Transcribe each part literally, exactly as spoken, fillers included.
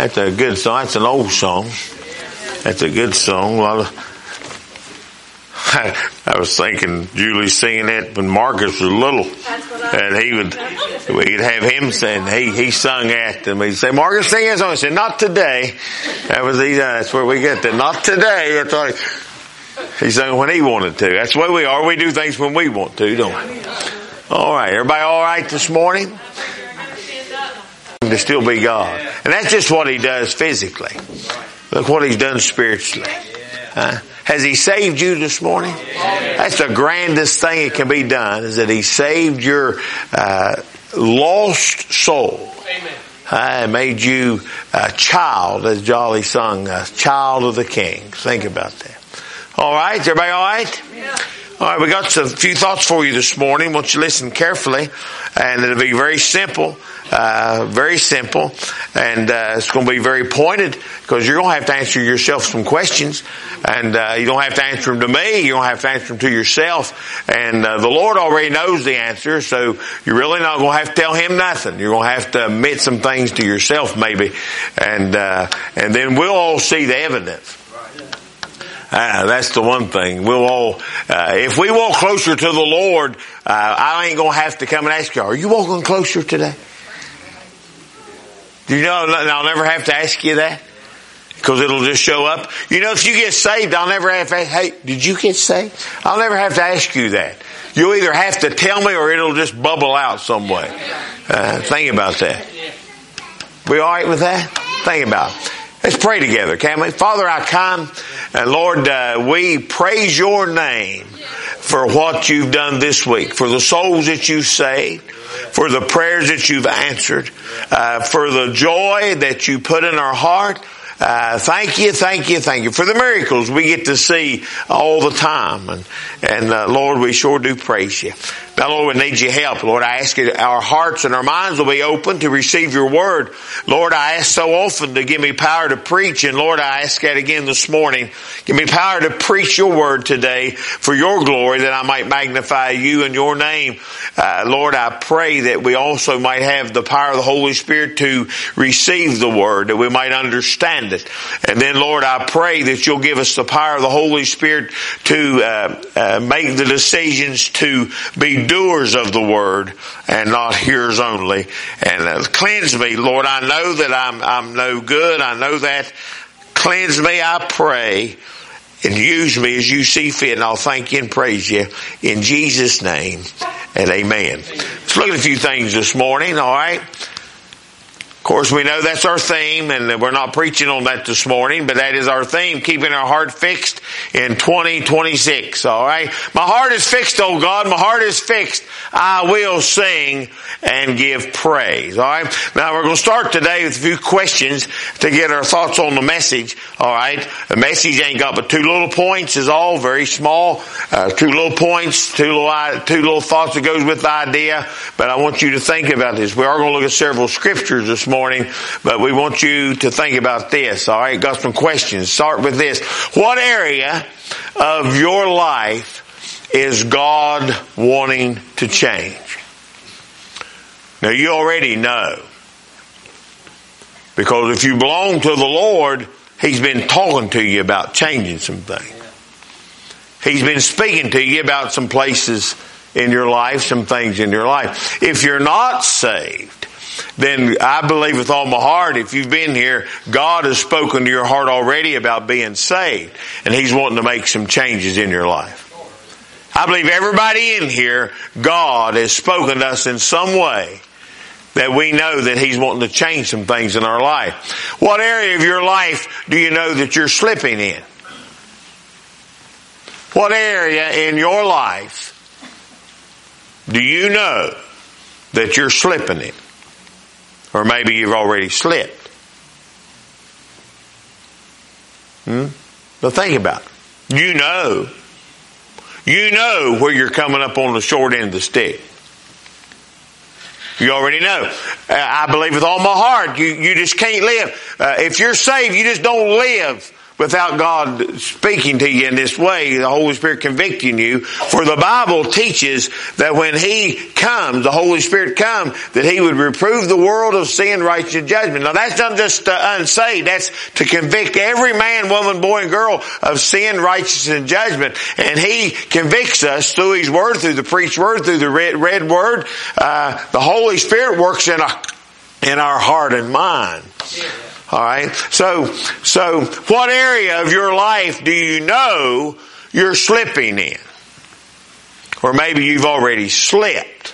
That's a good song. That's an old song. That's a good song. A lot of, I, I was thinking Julie singing that when Marcus was little, and he would, we'd have him saying, he, he sung that, and we'd say, Marcus, sing that song. He said, not today. That was the, uh, that's where we get that. Not today. I thought he, he sung when he wanted to. That's the way we are. We do things when we want to, don't we? All right. Everybody all right this morning? To still be God. And that's just what he does physically. Look what he's done spiritually. Huh? Has he saved you this morning? That's the grandest thing that can be done, is that he saved your uh, lost soul. Uh, made you a child, as Jolly sung, a child of the King. Think about that. All right, everybody all right? All right, we got a few thoughts for you this morning. I want you to listen carefully, and it'll be very simple. Uh, very simple, and uh, it's going to be very pointed, because you're going to have to answer yourself some questions, and uh, you don't have to answer them to me, you don't have to answer them to yourself, and uh, the Lord already knows the answer, so you're really not going to have to tell Him nothing. You're going to have to admit some things to yourself maybe, and uh, and then we'll all see the evidence. Uh, that's the one thing. We'll all, uh, if we walk closer to the Lord, uh, I ain't going to have to come and ask you, are you walking closer today? Do you know, I'll never have to ask you that, because it'll just show up. You know, if you get saved, I'll never have to ask, hey, did you get saved? I'll never have to ask you that. You'll either have to tell me, or it'll just bubble out some way. Uh, think about that. We all right with that? Think about it. Let's pray together, can we? Father, I come, and Lord, uh, we praise your name for what you've done this week, for the souls that you've saved, for the prayers that you've answered, uh, for the joy that you put in our heart. Uh, thank you, thank you, thank you for the miracles we get to see all the time. And, and uh, Lord, we sure do praise you. Now, Lord, we need your help. Lord, I ask you that our hearts and our minds will be open to receive your word. Lord, I ask so often to give me power to preach. And Lord, I ask that again this morning. Give me power to preach your word today for your glory, that I might magnify you and your name. Uh, Lord, I pray that we also might have the power of the Holy Spirit to receive the word, that we might understand it. And then, Lord, I pray that you'll give us the power of the Holy Spirit to uh, uh, make the decisions to be doers of the word and not hearers only. And uh, cleanse me, Lord. I know that I'm I'm no good. I know that. Cleanse me, I pray, and use me as you see fit. And I'll thank you and praise you in Jesus' name. And amen. Let's look at a few things this morning. All right. Of course, we know that's our theme, and we're not preaching on that this morning, but that is our theme, keeping our heart fixed in twenty twenty-six, all right? My heart is fixed, oh God, my heart is fixed. I will sing and give praise, all right? Now, we're going to start today with a few questions to get our thoughts on the message, all right? The message ain't got but two little points, is all, very small, uh, two little points, two little, two little thoughts that goes with the idea, but I want you to think about this. We are going to look at several scriptures this morning. morning, but we want you to think about this, all right? Got some questions. Start with this. What area of your life is God wanting to change? Now, you already know, because if you belong to the Lord, He's been talking to you about changing some things. He's been speaking to you about some places in your life, some things in your life. If you're not saved, then I believe with all my heart, if you've been here, God has spoken to your heart already about being saved, and He's wanting to make some changes in your life. I believe everybody in here, God has spoken to us in some way that we know that He's wanting to change some things in our life. What area of your life do you know that you're slipping in? What area in your life do you know that you're slipping in? Or maybe you've already slipped. Hmm? But think about it. You know. You know where you're coming up on the short end of the stick. You already know. Uh, I believe with all my heart, you, you just can't live. Uh, if you're saved, you just don't live without God speaking to you in this way, the Holy Spirit convicting you. For the Bible teaches that when He comes, the Holy Spirit comes, that He would reprove the world of sin, righteousness, and judgment. Now that's not just uh, unsaved. That's to convict every man, woman, boy, and girl of sin, righteousness, and judgment. And He convicts us through His Word, through the preached Word, through the read, read Word. Uh, the Holy Spirit works in our, in our heart and mind. All right. So, so what area of your life do you know you're slipping in? Or maybe you've already slipped.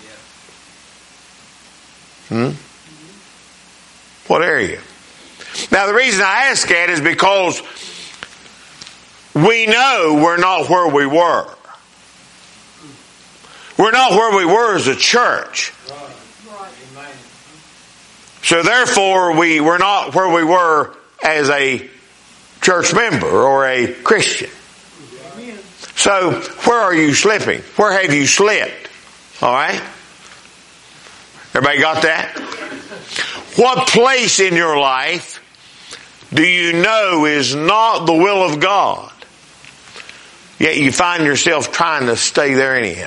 Hmm? What area? Now the reason I ask that is because we know we're not where we were. We're not where we were as a church. So therefore, we were not where we were as a church member or a Christian. So, where are you slipping? Where have you slipped? Alright? Everybody got that? What place in your life do you know is not the will of God? Yet you find yourself trying to stay there anyhow.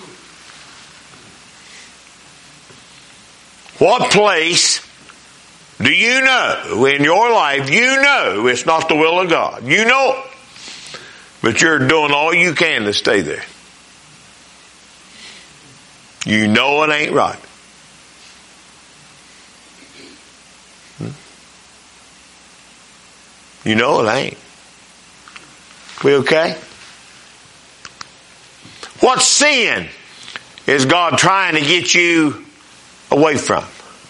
What place do you know in your life, you know it's not the will of God? You know it. But you're doing all you can to stay there. You know it ain't right. Hmm? You know it ain't. We okay? What sin is God trying to get you away from?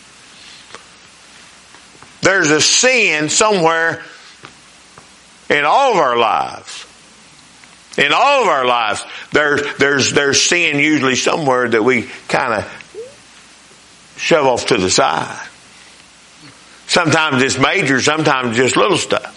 There's a sin somewhere in all of our lives. In all of our lives, there's there's there's sin usually somewhere that we kind of shove off to the side. Sometimes it's major, sometimes just little stuff.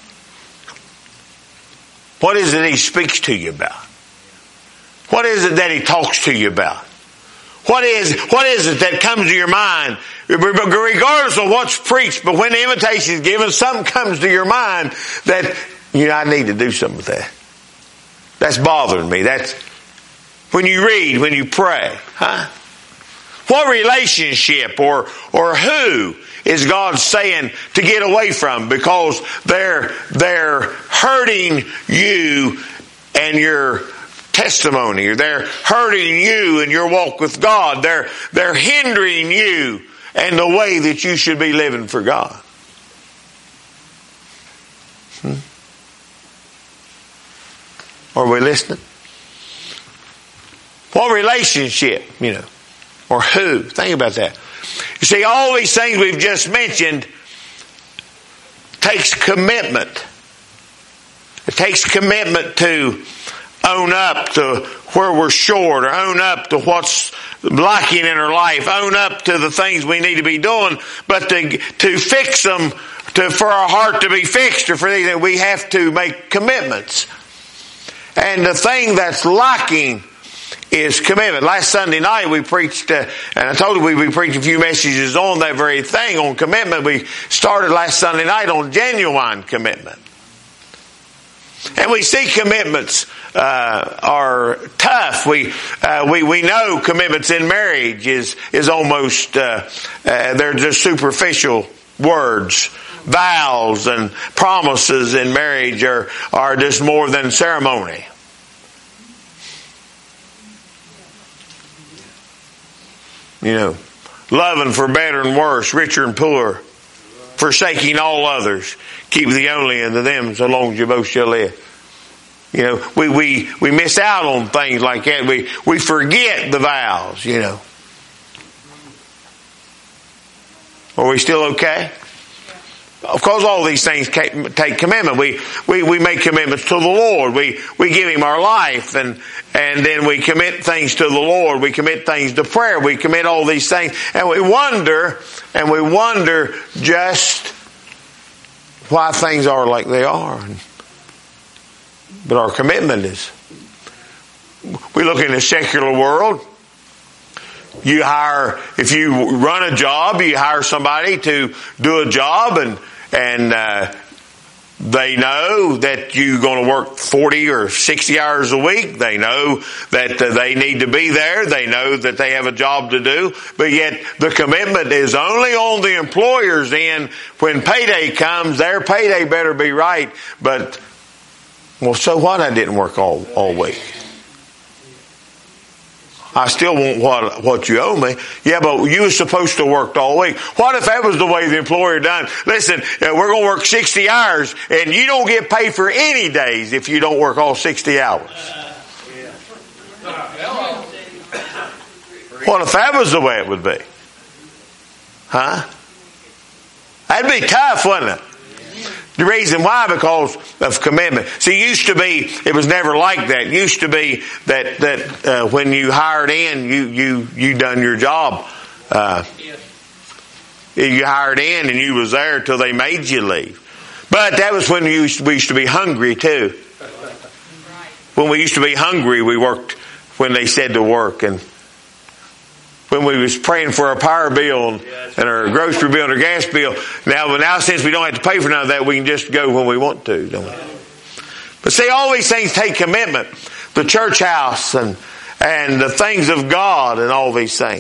What is it He speaks to you about? What is it that He talks to you about? What is, what is it that comes to your mind, regardless of what's preached, but when the invitation is given, something comes to your mind that, you know, I need to do something with that. That's bothering me. That's, when you read, when you pray, huh? What relationship or, or who is God saying to get away from because they're, they're hurting you and your testimony, or they're hurting you in your walk with God. They're, they're hindering you and the way that you should be living for God. Hmm? Are we listening? What relationship, you know, or who? Think about that. You see, all these things we've just mentioned takes commitment. It takes commitment to own up to where we're short, or own up to what's lacking in our life, own up to the things we need to be doing, but to, to fix them, to, for our heart to be fixed, or for these, we have to make commitments. And the thing that's lacking is commitment. Last Sunday night we preached, uh, and I told you we, we preached a few messages on that very thing, on commitment. We started last Sunday night on genuine commitment. And we see commitments uh, are tough. We uh, we we know commitments in marriage is is almost uh, uh, they're just superficial words. Vows and promises in marriage are are just more than ceremony. You know, loving for better and worse, richer and poorer, forsaking all others, keep the only unto them so long as you both shall live. You know, we, we, we miss out on things like that. We, we forget the vows, you know. Are we still okay? Of course, all these things take commitment. We, we, we make commitments to the Lord. We, we give Him our life, and, and then we commit things to the Lord. We commit things to prayer. We commit all these things. And we wonder, and we wonder just why things are like they are. But our commitment is, we look in the secular world. You hire, if you run a job, you hire somebody to do a job, and and uh, They know that you're going to work forty or sixty hours a week. They know that they need to be there. They know that they have a job to do. But yet the commitment is only on the employer's end. When payday comes, their payday better be right. But, well, so what? I didn't work all, all week. I still want what what you owe me. Yeah, but you were supposed to work all week. What if that was the way the employer done? Listen, we're going to work sixty hours, and you don't get paid for any days if you don't work all sixty hours. What if that was the way it would be? Huh? That'd be tough, wouldn't it? The reason why, because of commitment. See, it used to be, it was never like that. It used to be that, that, uh, when you hired in, you, you, you done your job. Uh, you hired in and you was there till they made you leave. But that was when we used to, we used to be hungry too. When we used to be hungry, we worked when they said to work, and when we was praying for our power bill and, and our grocery bill and our gas bill. Now, now since we don't have to pay for none of that, we can just go when we want to, don't we? But see, all these things take commitment. The church house and, and the things of God and all these things.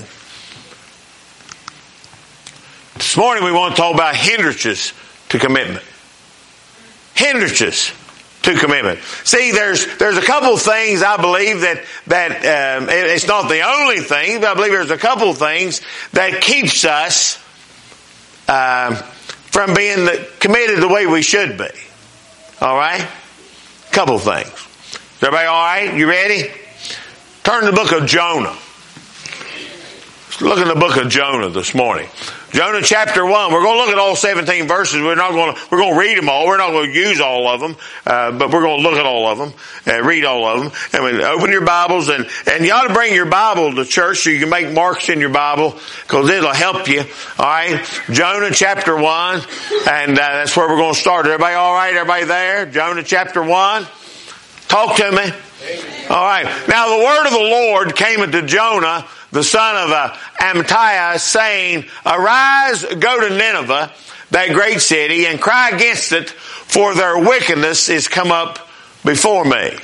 This morning we want to talk about hindrances to commitment. Hindrances to commitment. See, there's there's a couple of things I believe that that um, it's not the only thing, but I believe there's a couple of things that keeps us um, from being the, committed the way we should be. All right, couple of things. Is everybody all right? You ready? Turn to the book of Jonah. Let's look in the book of Jonah this morning. Jonah chapter one. We're going to look at all seventeen verses. We're not going to, we're going to read them all. We're not going to use all of them. Uh, but we're going to look at all of them, uh, read all of them. And we open your Bibles, and, and you ought to bring your Bible to church so you can make marks in your Bible, because it'll help you. All right. Jonah chapter one. And, uh, that's where we're going to start. Everybody all right? Everybody there? Jonah chapter one. Talk to me. Amen. All right. Now the word of the Lord came unto Jonah, the son of uh, Amittai, saying, Arise, go to Nineveh, that great city, and cry against it, for their wickedness is come up before me.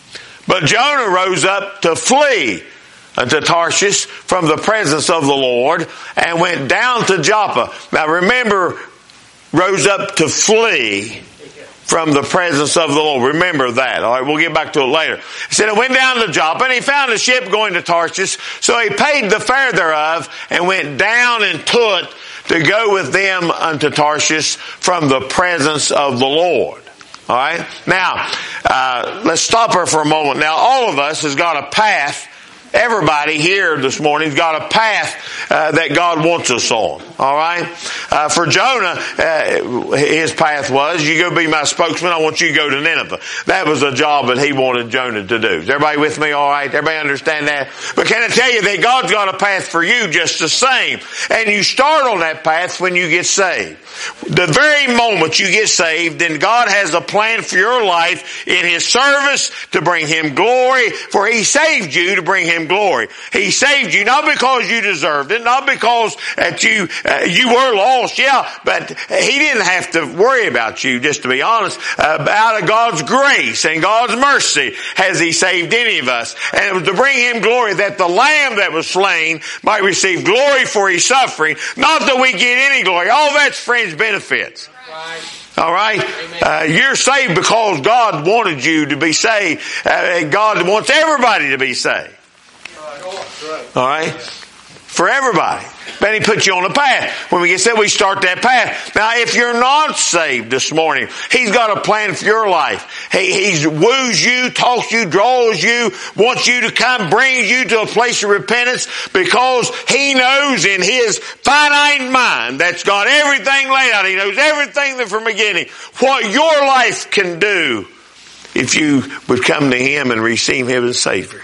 But Jonah rose up to flee unto Tarshish from the presence of the Lord, and went down to Joppa. Now remember, rose up to flee from the presence of the Lord. Remember that. All right, we'll get back to it later. He said, I went down to Joppa, and he found a ship going to Tarshish. So he paid the fare thereof, and went down into it to go with them unto Tarshish from the presence of the Lord. All right. Now, uh, let's stop here for a moment. Now, all of us has got a path. Everybody here this morning has got a path uh, that God wants us on. All right. Uh, for Jonah, uh, his path was, you go be my spokesman. I want you to go to Nineveh. That was the job that he wanted Jonah to do. Is everybody with me? All right. Everybody understand that? But can I tell you that God's got a path for you just the same? And you start on that path when you get saved. The very moment you get saved, then God has a plan for your life in His service to bring Him glory. For He saved you to bring Him glory. He saved you not because you deserved it, not because that you uh, you were lost, yeah, but He didn't have to worry about you, just to be honest. Uh, out of God's grace and God's mercy has He saved any of us. And it was to bring Him glory, that the Lamb that was slain might receive glory for His suffering, not that we get any glory. All that's fringe benefits. Right. All right? Uh, you're saved because God wanted you to be saved. Uh, God wants everybody to be saved. All right? For everybody. But He put you on a path. When we get saved, we start that path. Now, if you're not saved this morning, He's got a plan for your life. He, he woos you, talks you, draws you, wants you to come, brings you to a place of repentance, because He knows in His finite mind that's got everything laid out. He knows everything from the beginning, what your life can do if you would come to Him and receive Him as Savior.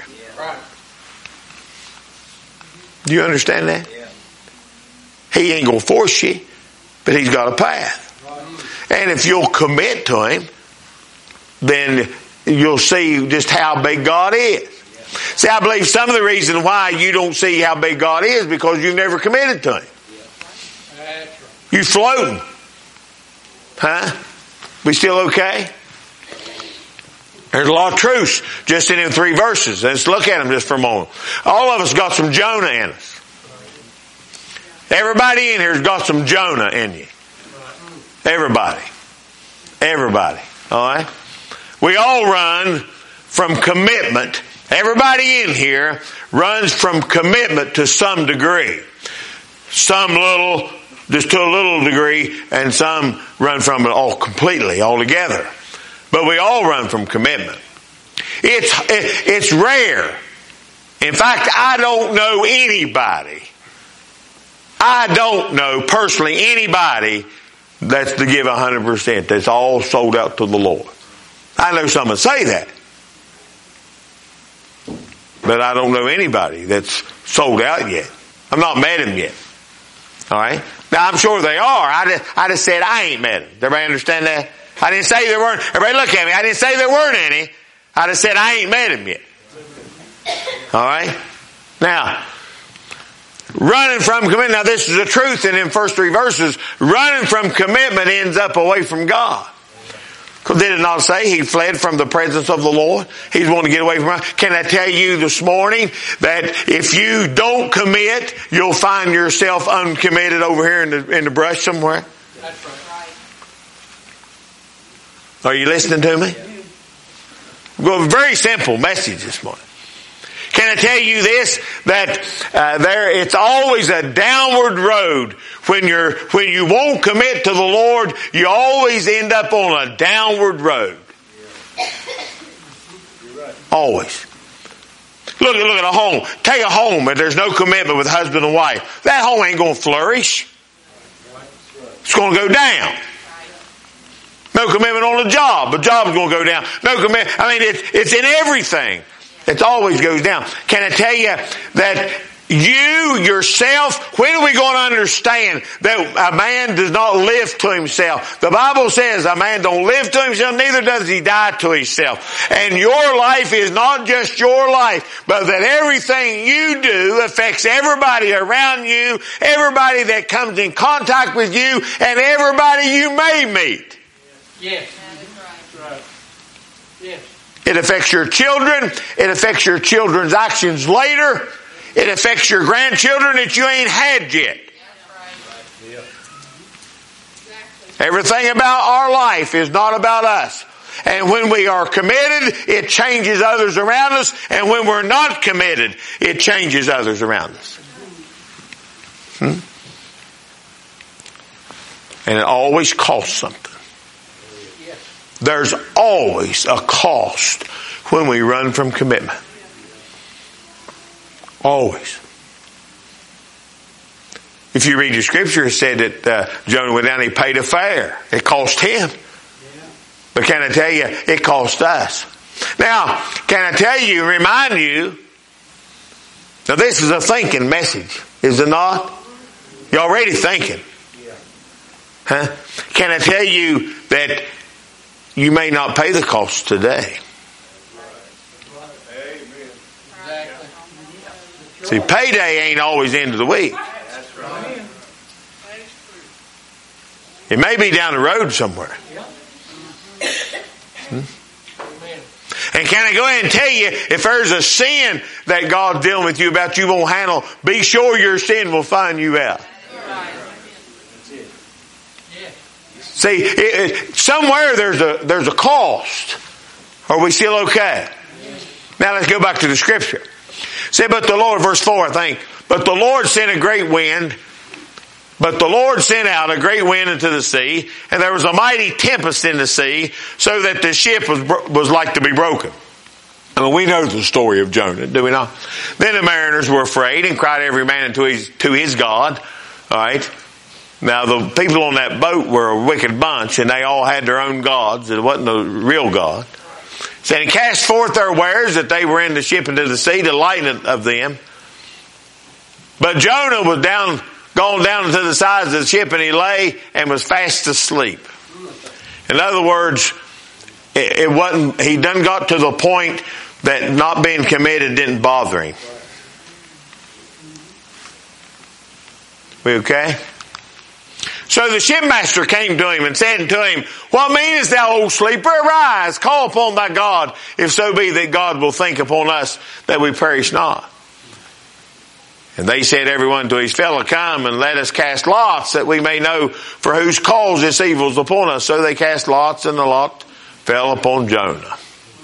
Do you understand that? Yeah. He ain't going to force you, but He's got a path. And if you'll commit to Him, then you'll see just how big God is. Yeah. See, I believe some of the reason why you don't see how big God is because you've never committed to Him. Yeah. You're floating. Huh? We still okay? There's a lot of truths just in them three verses. Let's look at them just for a moment. All of us got some Jonah in us. Everybody in here has got some Jonah in you. Everybody. Everybody. Alright? We all run from commitment. Everybody in here runs from commitment to some degree. Some little, just to a little degree, and some run from it all completely, altogether. But we all run from commitment. It's, it, it's rare. In fact, I don't know anybody, I don't know personally anybody that's to give one hundred percent, that's all sold out to the Lord. I know someone say that. But I don't know anybody that's sold out yet. I've not met him yet. Alright? Now I'm sure they are. I just, I just said I ain't met him. Everybody understand that? I didn't say there weren't. Everybody look at me. I didn't say there weren't any. I just said I ain't met him yet. Alright? Now, running from commitment. Now this is the truth in them first three verses. Running from commitment ends up away from God. Because did it not say he fled from the presence of the Lord? He's wanting to get away from God. Can I tell you this morning that if you don't commit, you'll find yourself uncommitted over here in the, in the brush somewhere? That's right. Are you listening to me? Well, very simple message this morning. Can I tell you this? That uh, there, it's always a downward road. When you're, when you won't commit to the Lord, you always end up on a downward road. Always. Look, look at a home. Take a home and there's no commitment with husband and wife. That home ain't going to flourish. It's going to go down. No commitment on a job. The job's going to go down. No commitment. I mean, it's, it's in everything. It always goes down. Can I tell you that you yourself, when are we going to understand that a man does not live to himself? The Bible says a man don't live to himself, neither does he die to himself. And your life is not just your life, but that everything you do affects everybody around you, everybody that comes in contact with you, and everybody you may meet. Yes. That's right. Yes. It affects your children. It affects your children's actions later. It affects your grandchildren that you ain't had yet. Everything about our life is not about us. And when we are committed, it changes others around us. And when we're not committed, it changes others around us. Hmm? And it always costs something. There's always a cost when we run from commitment. Always. If you read the scripture, it said that uh, Jonah went down and he paid a fare. It cost him. But can I tell you, it cost us. Now, can I tell you, remind you, now this is a thinking message, is it not? You're already thinking. Huh? Can I tell you that you may not pay the cost today? See, payday ain't always the end of the week. It may be down the road somewhere. Hmm? And can I go ahead and tell you, if there's a sin that God's dealing with you about you won't handle, be sure your sin will find you out. See, it, it, somewhere there's a there's a cost. Are we still okay? Now let's go back to the scripture. Say, but the Lord, verse four, I think. But the Lord sent a great wind. But the Lord sent out a great wind into the sea, and there was a mighty tempest in the sea, so that the ship was was like to be broken. I mean, we know the story of Jonah, do we not? Then the mariners were afraid and cried every man to his to his God. All right. Now the people on that boat were a wicked bunch, and they all had their own gods. It wasn't a real God. So he cast forth their wares that they were in the ship into the sea, to lighten of them. But Jonah was down, gone down to the sides of the ship, and he lay and was fast asleep. In other words, it, it wasn't. He done got to the point that not being committed didn't bother him. We okay? So the shipmaster came to him and said unto him, What meanest thou, O sleeper? Arise, call upon thy God, if so be that God will think upon us that we perish not. And they said everyone to his fellow, Come and let us cast lots, that we may know for whose cause this evil is upon us. So they cast lots, and the lot fell upon Jonah.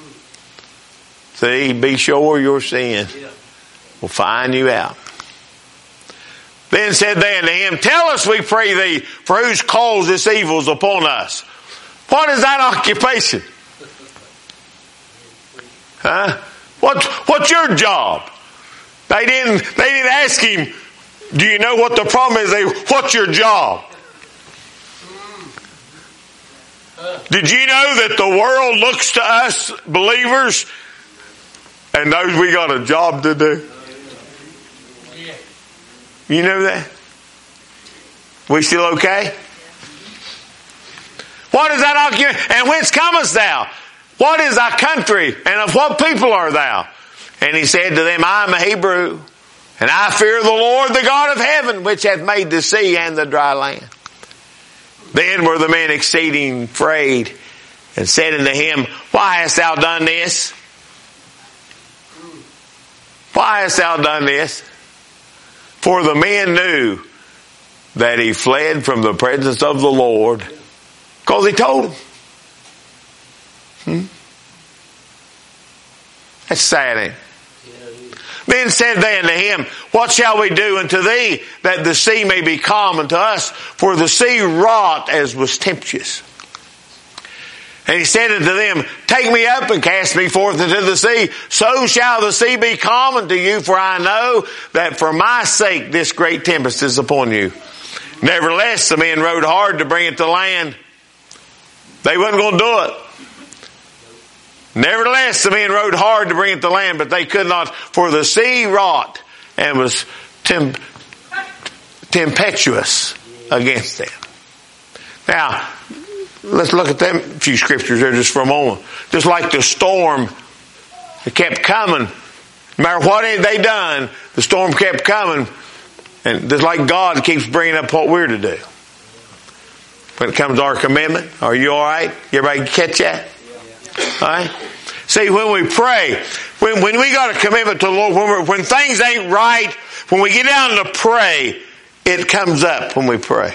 See, be sure your sin will find you out. Then said they unto him, Tell us, we pray thee, for whose cause this evil is upon us. What is that occupation? Huh? What, what's your job? They didn't, they didn't ask him, do you know what the problem is? They, what's your job? Did you know that the world looks to us believers and knows we got a job to do? You know that? We still okay? What is that occupation? And whence comest thou? What is thy country? And of what people art thou? And he said to them, I am a Hebrew, and I fear the Lord, the God of heaven, which hath made the sea and the dry land. Then were the men exceeding afraid, and said unto him, Why hast thou done this? Why hast thou done this? For the men knew that he fled from the presence of the Lord, because he told them. Hmm? That's sad, ain't it? Then said they unto him, What shall we do unto thee, that the sea may be calm unto us? For the sea wrought as was tempestuous. And he said unto them, Take me up and cast me forth into the sea. So shall the sea be calm unto you, for I know that for my sake this great tempest is upon you. Nevertheless, the men rowed hard to bring it to land. They wasn't going to do it. Nevertheless, the men rowed hard to bring it to land, but they could not, for the sea wrought and was temp- tempestuous against them. Now, let's look at them few scriptures there just for a moment. Just like the storm, it kept coming. No matter what they done, the storm kept coming. And just like God keeps bringing up what we're to do. When it comes to our commitment, are you all right? Everybody catch that? All right? See, when we pray, when, when we got a commitment to the Lord, when, we're, when things ain't right, when we get down to pray, it comes up when we pray.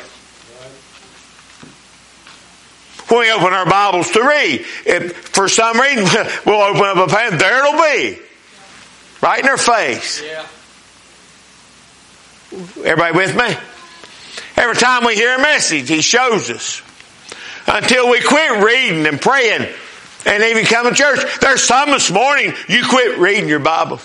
When we open our Bibles to read, if for some reason we'll open up a page, there it'll be. Right in our face. Yeah. Everybody with me? Every time we hear a message, He shows us. Until we quit reading and praying and even come to church. There's some this morning, you quit reading your Bible.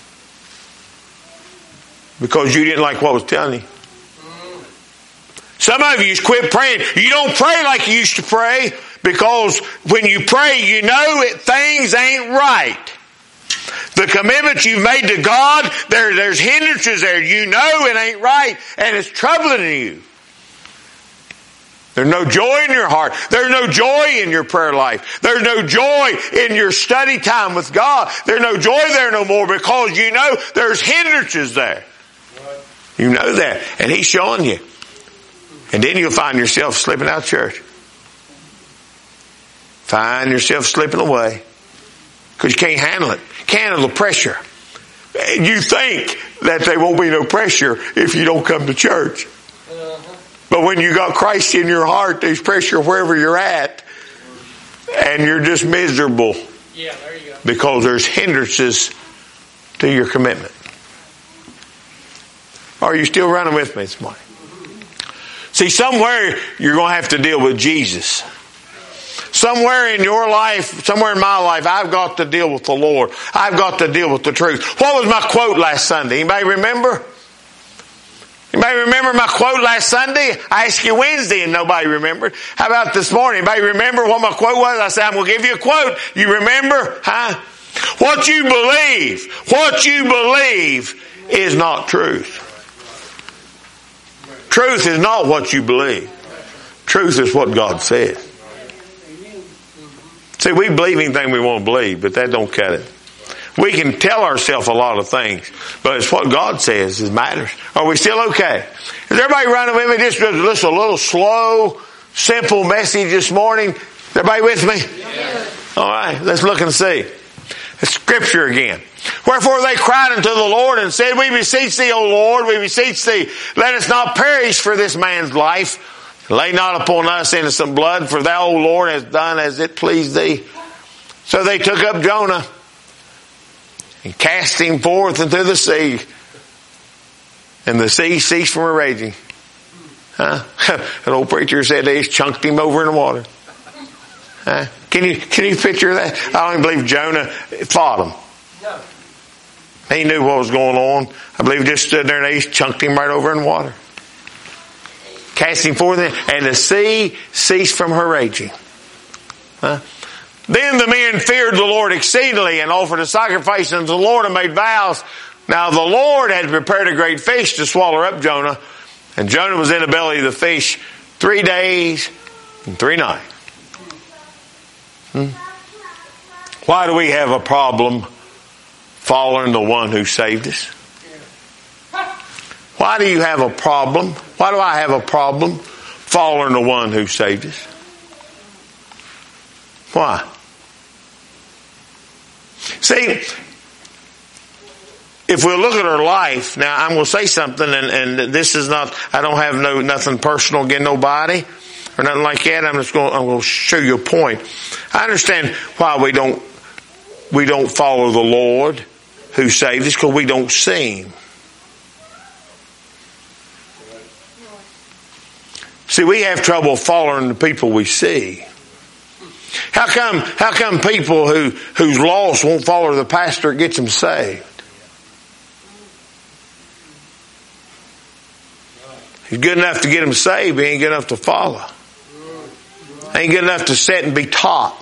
Because you didn't like what I was telling you. Some of you just quit praying. You don't pray like you used to pray because when you pray, you know that things ain't right. The commitment you've made to God, there, there's hindrances there. You know it ain't right and it's troubling you. There's no joy in your heart. There's no joy in your prayer life. There's no joy in your study time with God. There's no joy there no more because you know there's hindrances there. You know that. And He's showing you. And then you'll find yourself slipping out of church. Find yourself slipping away. Because you can't handle it. Can't handle the pressure. You think that there won't be no pressure if you don't come to church. Uh-huh. But when you got Christ in your heart, there's pressure wherever you're at. And you're just miserable. Yeah, there you go. Because there's hindrances to your commitment. Are you still running with me this morning? See, somewhere you're going to have to deal with Jesus. Somewhere in your life, somewhere in my life, I've got to deal with the Lord. I've got to deal with the truth. What was my quote last Sunday? Anybody remember? Anybody remember my quote last Sunday? I asked you Wednesday and nobody remembered. How about this morning? Anybody remember what my quote was? I said, I'm going to give you a quote. You remember? Huh? What you believe, what you believe is not truth. Truth is not what you believe. Truth is what God said. See, we believe anything we want to believe, but that don't cut it. We can tell ourselves a lot of things, but it's what God says that matters. Are we still okay? Is everybody running with me? Just, just a little slow, simple message this morning. Everybody with me? Yes. All right, let's look and see. The scripture again. Wherefore they cried unto the Lord and said, We beseech thee, O Lord, we beseech thee, let us not perish for this man's life. Lay not upon us innocent blood, for thou, O Lord, hast done as it pleased thee. So they took up Jonah and cast him forth into the sea. And the sea ceased from her raging. Huh? An old preacher said they just chunked him over in the water. Huh? Can you, can you picture that? I don't even believe Jonah fought him. No. He knew what was going on. I believe he just stood there and they just chunked him right over in the water. Cast him forth and the sea ceased from her raging. Huh? Then the men feared the Lord exceedingly and offered a sacrifice unto the Lord and made vows. Now the Lord had prepared a great fish to swallow up Jonah. And Jonah was in the belly of the fish three days and three nights. Hmm? Why do we have a problem following the one who saved us? Why do you have a problem? Why do I have a problem following the one who saved us? Why? See, if we look at our life, now I'm going to say something, and, and this is not, I don't have no nothing personal against nobody or nothing like that. I'm just going, I'm going to show you a point. I understand why we don't, we don't follow the Lord who saved us, because we don't see Him. See, we have trouble following the people we see. How come, how come people who, who's lost won't follow the pastor that gets them saved? He's good enough to get them saved, but he ain't good enough to follow. Ain't good enough to sit and be taught.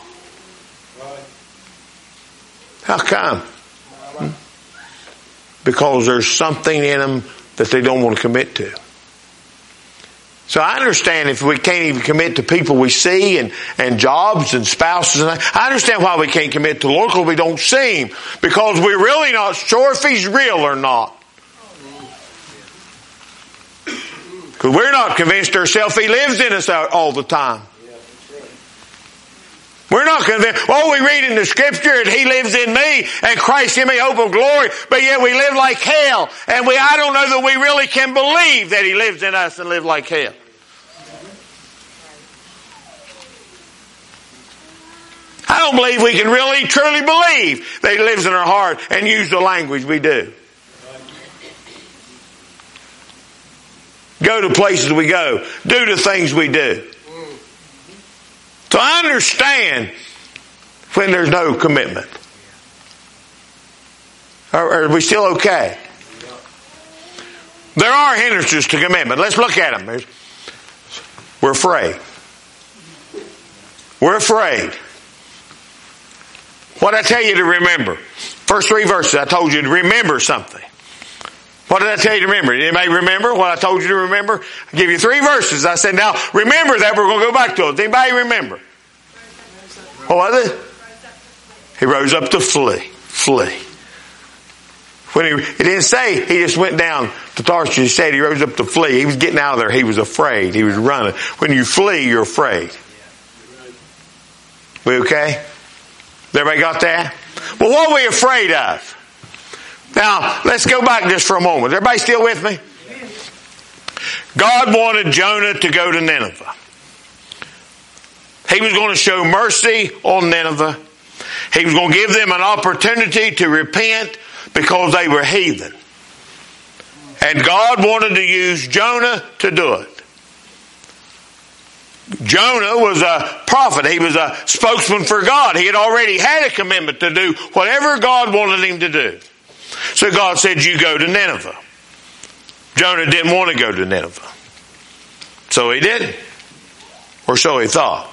How come? Hmm? Because there's something in them that they don't want to commit to. So I understand if we can't even commit to people we see and, and jobs and spouses. And I understand why we can't commit to the Lord, because we don't see Him. Because we're really not sure if He's real or not. Because we're not convinced ourselves He lives in us all the time. We're not convinced. Oh, we read in the scripture that He lives in me and Christ in me, hope of glory, but yet we live like hell. And we, I don't know that we really can believe that He lives in us and live like hell. I don't believe we can really, truly believe that He lives in our heart and use the language we do. Go to places we go. Do the things we do. So I understand when there's no commitment. Are, are we still okay? There are hindrances to commitment. Let's look at them. There's, we're afraid. We're afraid. What did I tell you to remember? First three verses, I told you to remember something. What did I tell you to remember? Did anybody remember what I told you to remember? I give you three verses. I said, now remember that. We're going to go back to it. Does anybody remember? What was it? He rose up to flee. Flee. When he, it didn't say he just went down to Tarshish. He said he rose up to flee. He was getting out of there. He was afraid. He was running. When you flee, you're afraid. We okay? Everybody got that? Well, what are we afraid of? Now, let's go back just for a moment. Everybody still with me? God wanted Jonah to go to Nineveh. He was going to show mercy on Nineveh. He was going to give them an opportunity to repent because they were heathen. And God wanted to use Jonah to do it. Jonah was a prophet. He was a spokesman for God. He had already had a commitment to do whatever God wanted him to do. So God said, you go to Nineveh. Jonah didn't want to go to Nineveh. So he didn't. Or so he thought.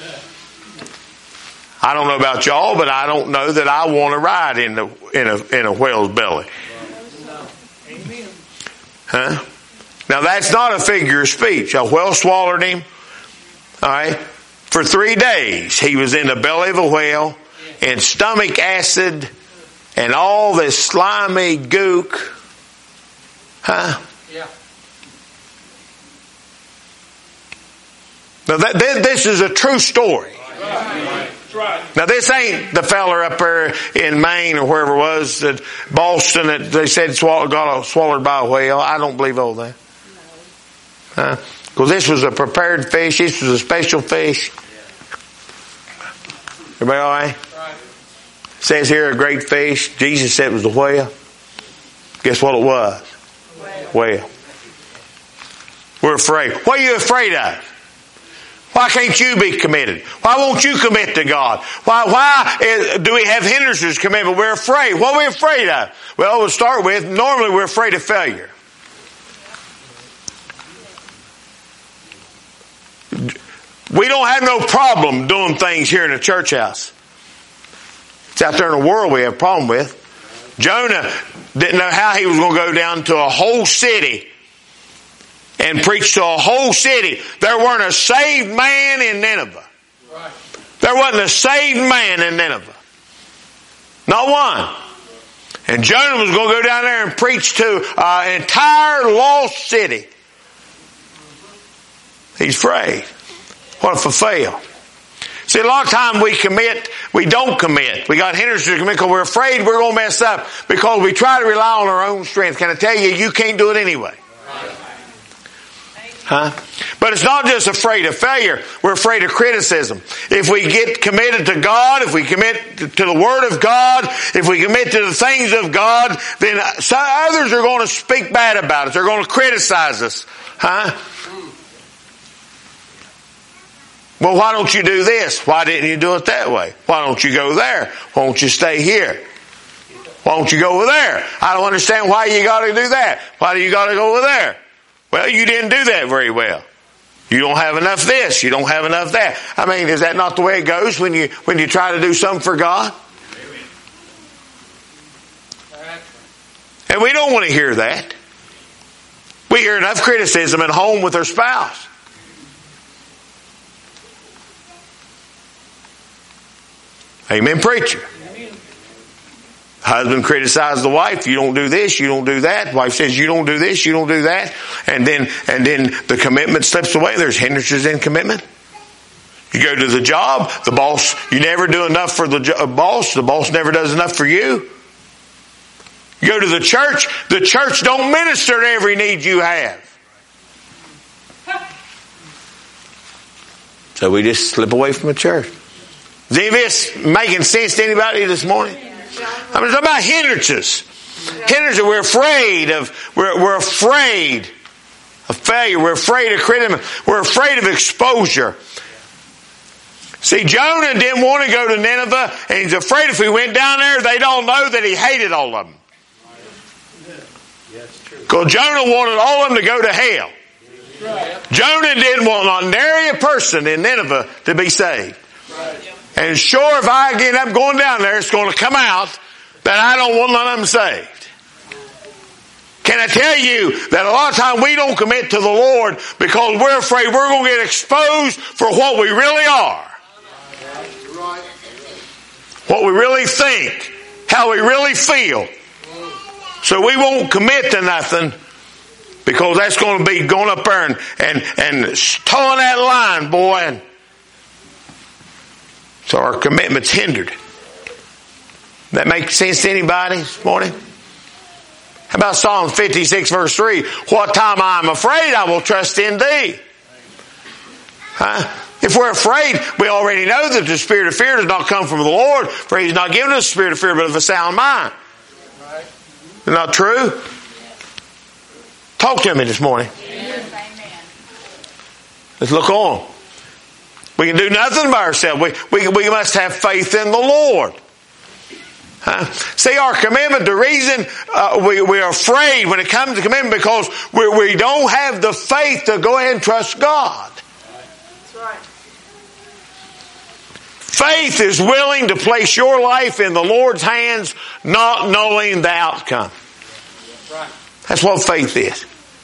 I don't know about y'all, but I don't know that I want to ride in the in a in a whale's belly. Huh? Now that's not a figure of speech. A whale swallowed him. All right. For three days he was in the belly of a whale, in stomach acid, and all this slimy gook. Huh? Yeah. Now that, this is a true story. Now this ain't the feller up there in Maine or wherever it was, that Boston, that they said swallowed, got swallowed by a whale. I don't believe all that. Huh? Because this was a prepared fish. This was a special fish. Everybody all right? It says here a great fish. Jesus said it was a whale. Guess what it was? Whale. We're afraid. What are you afraid of? Why can't you be committed? Why won't you commit to God? Why why is, do we have hindrances to commitment? We're afraid. What are we afraid of? Well, we'll start with, normally we're afraid of failure. We don't have no problem doing things here in the church house. It's out there in the world we have a problem with. Jonah didn't know how he was going to go down to a whole city and preach to a whole city. There weren't a saved man in Nineveh. There wasn't a saved man in Nineveh. Not one. And Jonah was going to go down there and preach to an entire lost city. He's afraid. What if I fail? See, a lot of times we commit, we don't commit. We got hindrances to commit because we're afraid we're going to mess up because we try to rely on our own strength. Can I tell you, you can't do it anyway. Huh? But it's not just afraid of failure. We're afraid of criticism. If we get committed to God, if we commit to the Word of God, if we commit to the things of God, then some others are going to speak bad about us. They're going to criticize us. Huh? Well, why don't you do this? Why didn't you do it that way? Why don't you go there? Why don't you stay here? Why don't you go over there? I don't understand why you got to do that. Why do you got to go over there? Well, you didn't do that very well. You don't have enough this. You don't have enough that. I mean, is that not the way it goes when you when you try to do something for God? And we don't want to hear that. We hear enough criticism at home with our spouse. Amen, preacher. Husband criticizes the wife. You don't do this. You don't do that. Wife says you don't do this. You don't do that. And then, and then the commitment slips away. There's hindrances in commitment. You go to the job. The boss, you never do enough for the jo- boss. The boss never does enough for you. You go to the church. The church don't minister to every need you have. So we just slip away from the church. Is any of this making sense to anybody this morning? I mean, it's about hindrances. Hindrances, we're afraid of, we're, we're afraid of failure. We're afraid of criticism. We're afraid of exposure. See, Jonah didn't want to go to Nineveh, and he's afraid if he went down there, they'd all know that he hated all of them. Because Jonah wanted all of them to go to hell. Jonah didn't want not nary a person in Nineveh to be saved. And sure, if I end up going down there, it's going to come out that I don't want none of them saved. Can I tell you that a lot of times we don't commit to the Lord because we're afraid we're going to get exposed for what we really are. What we really think. How we really feel. So we won't commit to nothing because that's going to be going up there and, and, and towing that line, boy. And so our commitment's hindered. That make sense to anybody this morning? How about Psalm fifty-six verse three? What time I am afraid, I will trust in thee. Huh? If we're afraid, we already know that the spirit of fear does not come from the Lord, for He's not given us a spirit of fear, but of a sound mind. Is that not true? Talk to me this morning. Let's look on. We can do nothing by ourselves. We, we, we must have faith in the Lord. Huh? See, our commitment, the reason uh, we, we are afraid when it comes to commitment because we, we don't have the faith to go ahead and trust God. That's right. Faith is willing to place your life in the Lord's hands, not knowing the outcome. That's right. That's what faith is.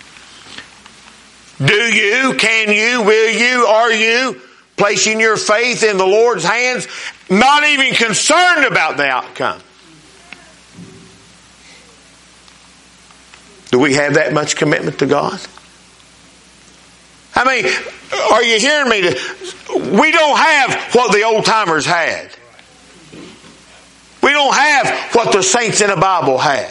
Do you, can you, will you, are you placing your faith in the Lord's hands, not even concerned about the outcome? Do we have that much commitment to God? I mean, are you hearing me? We don't have what the old timers had. We don't have what the saints in the Bible had.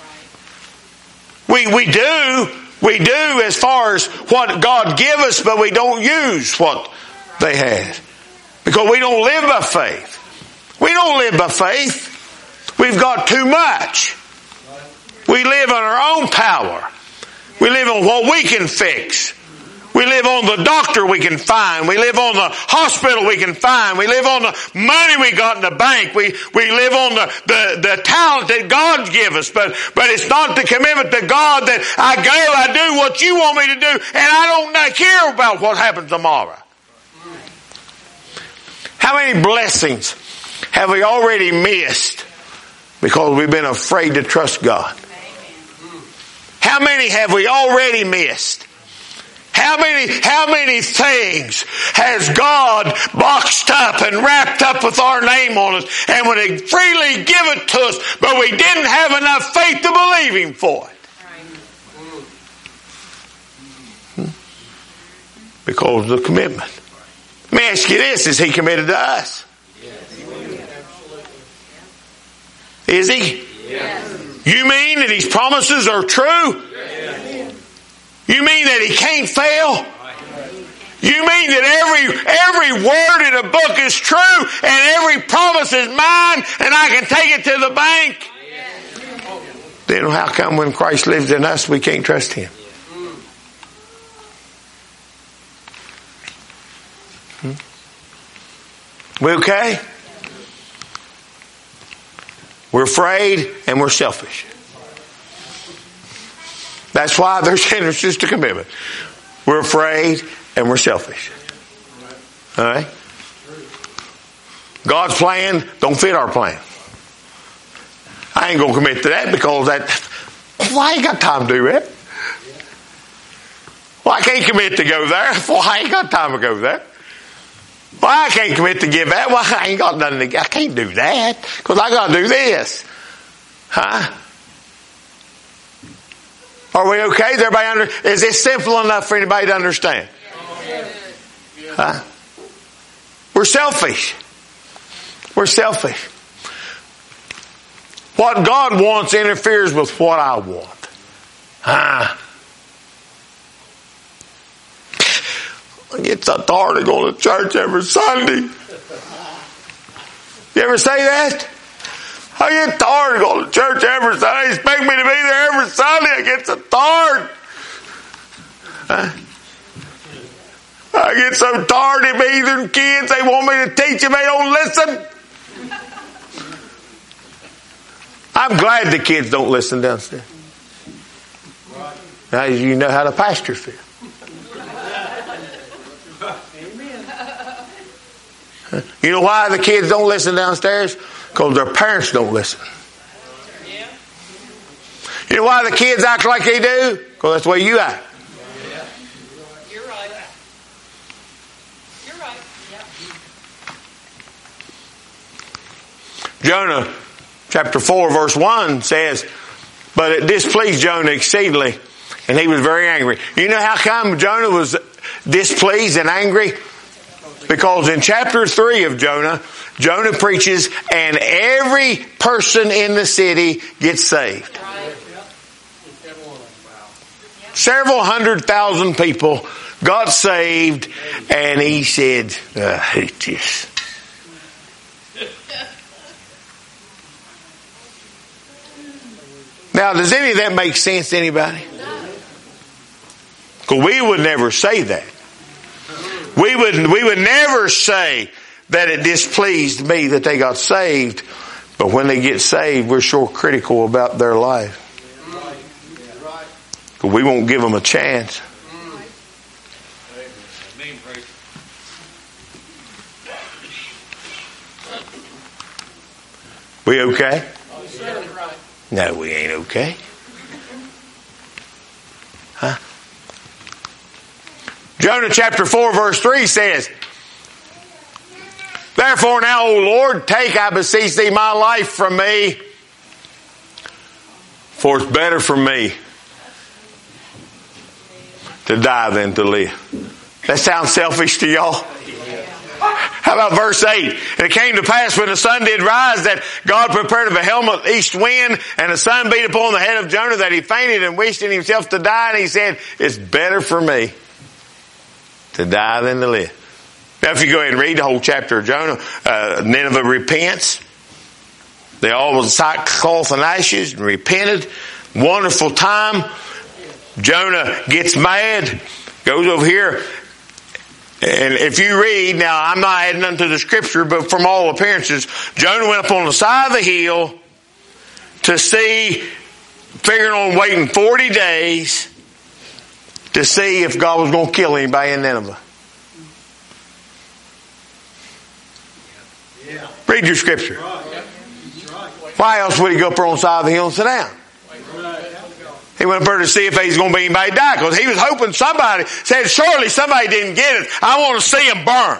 We, we do, we do as far as what God give us, but we don't use what they had. Because we don't live by faith. We don't live by faith. We've got too much. We live on our own power. We live on what we can fix. We live on the doctor we can find. We live on the hospital we can find. We live on the money we got in the bank. We, we live on the, the, the talent that God gives us. But, but it's not the commitment to God that I go, I do what you want me to do, and I don't care about what happens tomorrow. How many blessings have we already missed because we've been afraid to trust God? How many have we already missed? How many, how many things has God boxed up and wrapped up with our name on us and would He freely give it to us, but we didn't have enough faith to believe Him for it? Because of the commitment. Let me ask you this, is He committed to us? Is He? You mean that His promises are true? You mean that He can't fail? You mean that every every word in the book is true and every promise is mine and I can take it to the bank? Then how come when Christ lives in us we can't trust Him? Hmm? We okay? We're afraid and we're selfish. That's why there's hindrances to commitment. We're afraid and we're selfish. Alright? God's plan don't fit our plan. I ain't gonna commit to that because that, well, I ain't got time to do that. Well, I can't commit to go there. Well, I ain't got time to go there. Well, I can't commit to give that. Well, I ain't got nothing to, I can't do that because I gotta do this. Huh? Are we okay? Is everybody under? Is this simple enough for anybody to understand? Huh? We're selfish. We're selfish. What God wants interferes with what I want. Huh? I get so tired of going to church every Sunday. You ever say that? I get tired of going to church every Sunday. They expect me to be there every Sunday. I get so tired. Huh? I get so tired of heathen kids. They want me to teach them. They don't listen. I'm glad the kids don't listen downstairs. Now you know how the pastor feels. You know why the kids don't listen downstairs? Because their parents don't listen. You know why the kids act like they do? Because that's the way you act. You're right. You're right. Jonah chapter four verse one says, but it displeased Jonah exceedingly, and he was very angry. You know how come Jonah was displeased and angry? Because in chapter three of Jonah, Jonah preaches and every person in the city gets saved. Several hundred thousand people got saved, and he said, I hate this. Now, does any of that make sense to anybody? Because we would never say that. We would, we would never say that it displeased me that they got saved. But when they get saved, we're sure critical about their life. Because we won't give them a chance. We okay? No, we ain't okay. Huh? Jonah chapter four verse three says, therefore now, O Lord, take, I beseech thee, my life from me, for it's better for me to die than to live. That sounds selfish to y'all? How about verse eight? And it came to pass when the sun did rise that God prepared a helmet east wind, and the sun beat upon the head of Jonah that he fainted and wished in himself to die. And he said, it's better for me to die than to live. Now if you go ahead and read the whole chapter of Jonah, uh, Nineveh repents. They all was sackcloth and ashes and repented. Wonderful time. Jonah gets mad, goes over here. And if you read, now I'm not adding none to the scripture, but from all appearances, Jonah went up on the side of the hill to see, figuring on waiting forty days to see if God was going to kill anybody in Nineveh. Yeah. Read your scripture. Why else would he go up there on the side of the hill and sit down? He went up there to see if he's going to be anybody die, because he was hoping somebody said, surely somebody didn't get it. I want to see him burn.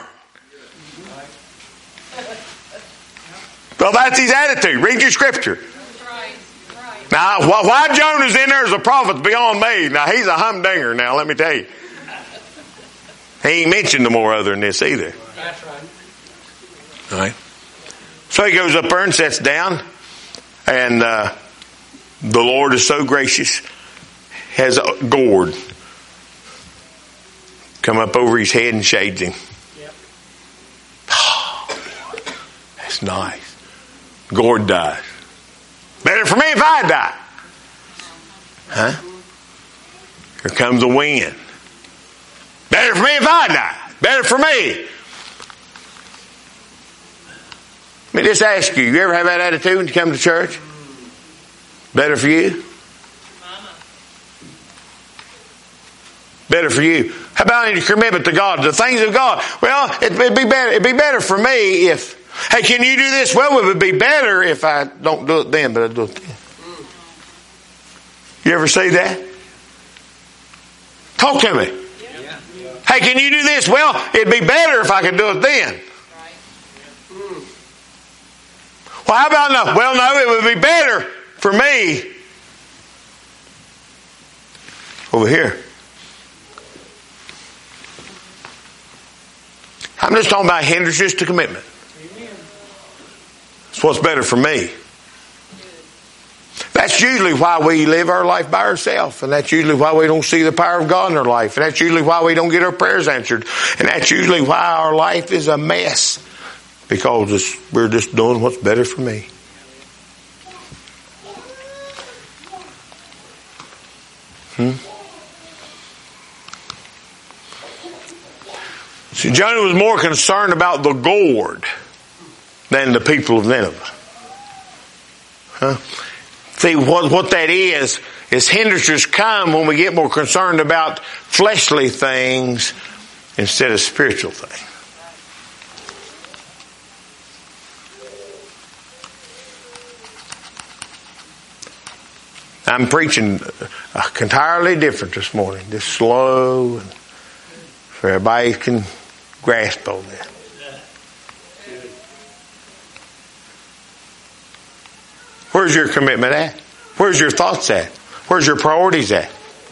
Well, that's his attitude. Read your scripture. Now, why Jonah's in there as a prophet beyond me. Now, he's a humdinger now, let me tell you. He ain't mentioned no more other than this either. That's right. All right. So he goes up there and sits down, and uh, the Lord is so gracious, has a gourd come up over his head and shades him. Yep. Oh, that's nice. Gourd dies. Better for me if I die. Huh? Here comes a wind. Better for me if I die. Better for me. Let me just ask you, you ever have that attitude when you come to church? Better for you? Better for you. How about your commitment to God, the things of God? Well, it'd be better, it'd be better for me if, hey, can you do this? Well, it would be better if I don't do it then, but I do it then. You ever say that? Talk to me. Yeah. Hey, can you do this? Well, it'd be better if I could do it then. Well, how about no? Well, no, it would be better for me over here. I'm just talking about hindrances to commitment. That's what's better for me. That's usually why we live our life by ourselves. And that's usually why we don't see the power of God in our life. And that's usually why we don't get our prayers answered. And that's usually why our life is a mess. Because it's, we're just doing what's better for me. Hmm? See, Jonah was more concerned about the gourd than the people of Nineveh. Huh? See, what, what that is, is hindrances come when we get more concerned about fleshly things instead of spiritual things. I'm preaching entirely different this morning, just slow, and so everybody can grasp all that. Where's your commitment at? Where's your thoughts at? Where's your priorities at?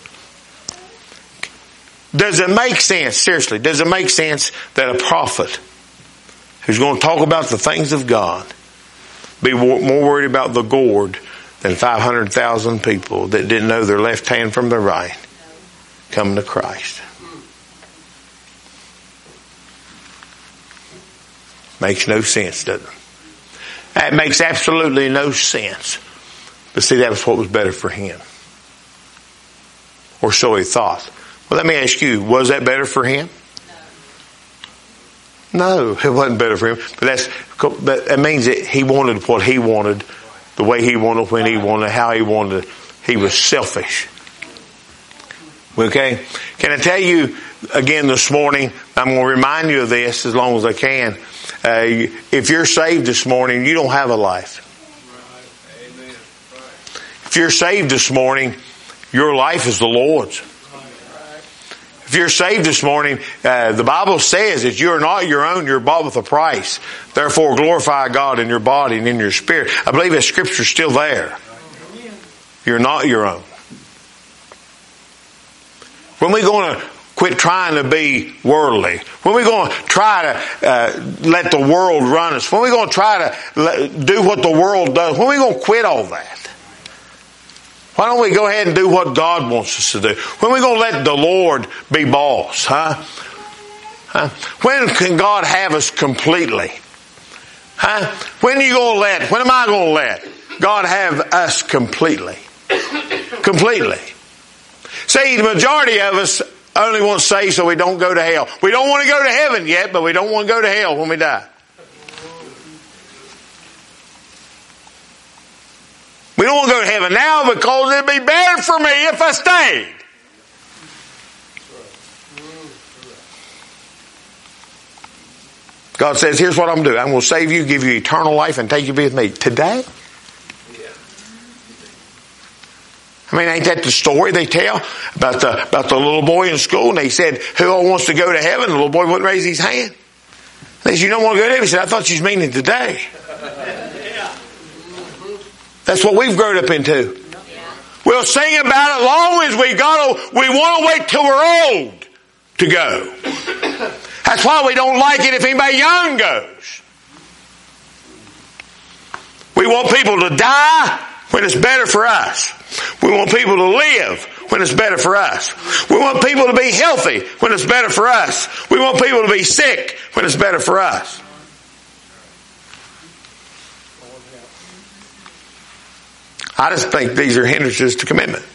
Does it make sense, seriously, does it make sense that a prophet who's going to talk about the things of God be more worried about the gourd than five hundred thousand people that didn't know their left hand from their right coming to Christ? Makes no sense, does it? That makes absolutely no sense. But see, that was what was better for him. Or so he thought. Well, let me ask you, was that better for him? No, it wasn't better for him. But that's, but that means that he wanted what he wanted, the way he wanted, when he wanted, how he wanted. He was selfish. Okay? Can I tell you again this morning, I'm going to remind you of this as long as I can. Uh, if you're saved this morning, you don't have a life. If you're saved this morning, your life is the Lord's. If you're saved this morning, uh, the Bible says that you're not your own, you're bought with a price. Therefore glorify God in your body and in your spirit. I believe that scripture's still there. You're not your own. When we going to quit trying to be worldly? When are we going to try to uh, let the world run us? When are we going to try to let, do what the world does? When are we going to quit all that? Why don't we go ahead and do what God wants us to do? When are we going to let the Lord be boss? Huh? Huh? When can God have us completely? Huh? When are you going to let, when am I going to let God have us completely? Completely. See, the majority of us only want to say so we don't go to hell. We don't want to go to heaven yet, but we don't want to go to hell when we die. We don't want to go to heaven now because it'd be better for me if I stayed. God says, here's what I'm going to do. I'm going to save you, give you eternal life, and take you to be with me. Today? I mean, ain't that the story they tell about the about the little boy in school? And they said, who all wants to go to heaven? The little boy wouldn't raise his hand. They said, you don't want to go to heaven? He said, I thought you was meaning today. That's what we've grown up into. We'll sing about it long as we got to, we want to wait till we're old to go. That's why we don't like it if anybody young goes. We want people to die when it's better for us. We want people to live when it's better for us. We want people to be healthy when it's better for us. We want people to be sick when it's better for us. I just think these are hindrances to commitment.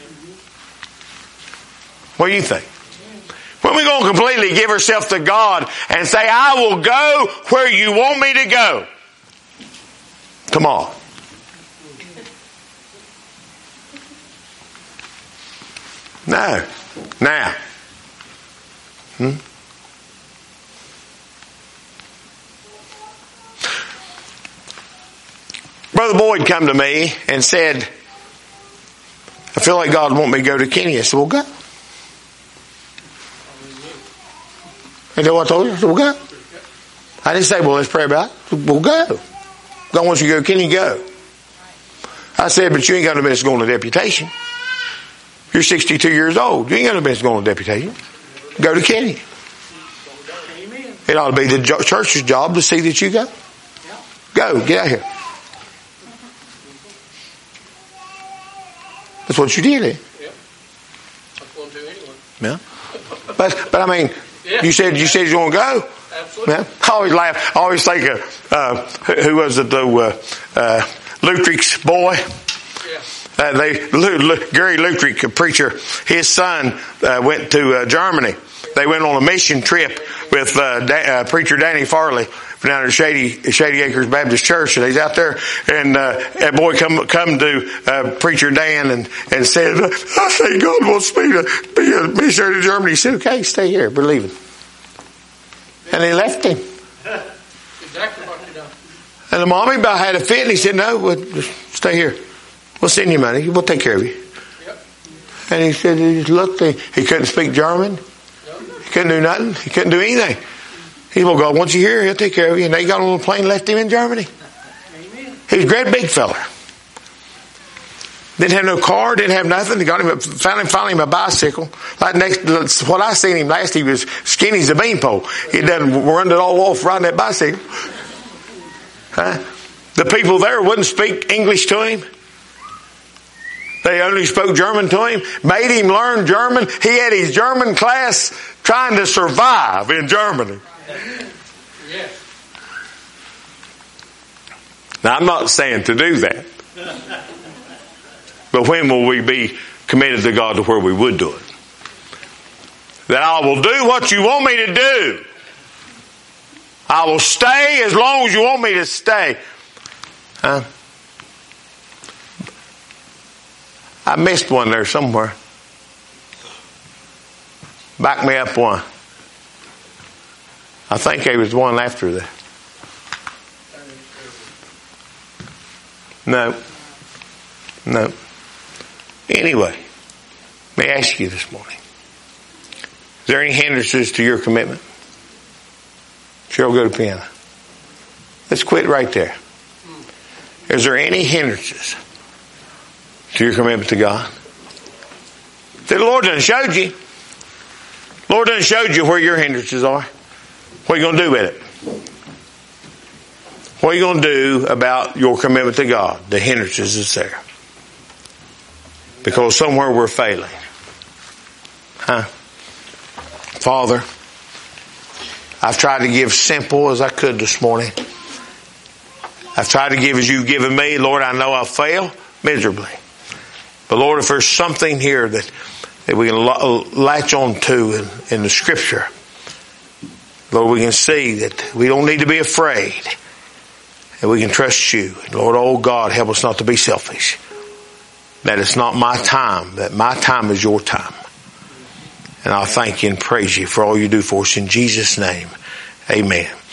What do you think? When we going to completely give ourselves to God and say, I will go where you want me to go. Come on. No. Now. Hmm? Brother Boyd come to me and said, I feel like God want me to go to Kenya. I said, well, go. And then what I told you? I said, well, go. I didn't say, well, let's pray about it. I said, well, go. God wants you to go. Can you go? I said, but you ain't got no business going to deputation. You're sixty-two years old. You ain't got no business going to deputation. Go to Kenya. It ought to be the church's job to see that you go. Go. Get out here. That's what you did, eh? Yeah. That's what I'm doing anyway. Yeah. But, but I mean, yeah. you said, you said you want to go? Absolutely. Yeah. I always laugh. I always think of, uh, who was it, the, uh, uh, Lutrick's boy? Yeah. Uh, they, Lu, Lu, Gary Lutrick, a preacher, his son, uh, went to, uh, Germany. They went on a mission trip with, uh, da- uh preacher Danny Farley down at Shady, Shady Acres Baptist Church, and he's out there, and, uh, that boy come, come to, uh, preacher Dan and, and said, I think God wants me to be a missionary to Germany. He said, okay, stay here, we're leaving. And they left him. Exactly what he done. And the mommy about had a fit, and he said, no, we'll just stay here. We'll send you money. We'll take care of you. Yep. And he said, he just looked, he couldn't speak German. He couldn't do nothing. He couldn't do anything. He said, well, God wants you here. He'll take care of you. And they got on a plane and left him in Germany. Amen. He was a great big fella. Didn't have no car, didn't have nothing. They got him, found him, found him a bicycle. Like next, what I seen him last, he was skinny as a beanpole. He done run it all off riding that bicycle. Huh? The people there wouldn't speak English to him. They only spoke German to him. Made him learn German. He had his German class trying to survive in Germany. Yes. Now, I'm not saying to do that. But when will we be committed to God to where we would do it? That I will do what you want me to do. I will stay as long as you want me to stay. Huh? I missed one there somewhere. Back me up one. I think there was one after that. No. No. Anyway, let me ask you this morning. Is there any hindrances to your commitment? Cheryl, go to piano. Let's quit right there. Is there any hindrances to your commitment to God? The Lord done showed you. The Lord done showed you where your hindrances are. What are you going to do with it? What are you going to do about your commitment to God? The hindrances is there. Because somewhere we're failing. Huh? Father, I've tried to give simple as I could this morning. I've tried to give as you've given me. Lord, I know I'll fail miserably. But Lord, if there's something here that, that we can latch on to in, in the Scripture, Lord, we can see that we don't need to be afraid. And we can trust you. Lord, oh God, help us not to be selfish. That it's not my time, that my time is your time. And I'll thank you and praise you for all you do for us in Jesus' name. Amen.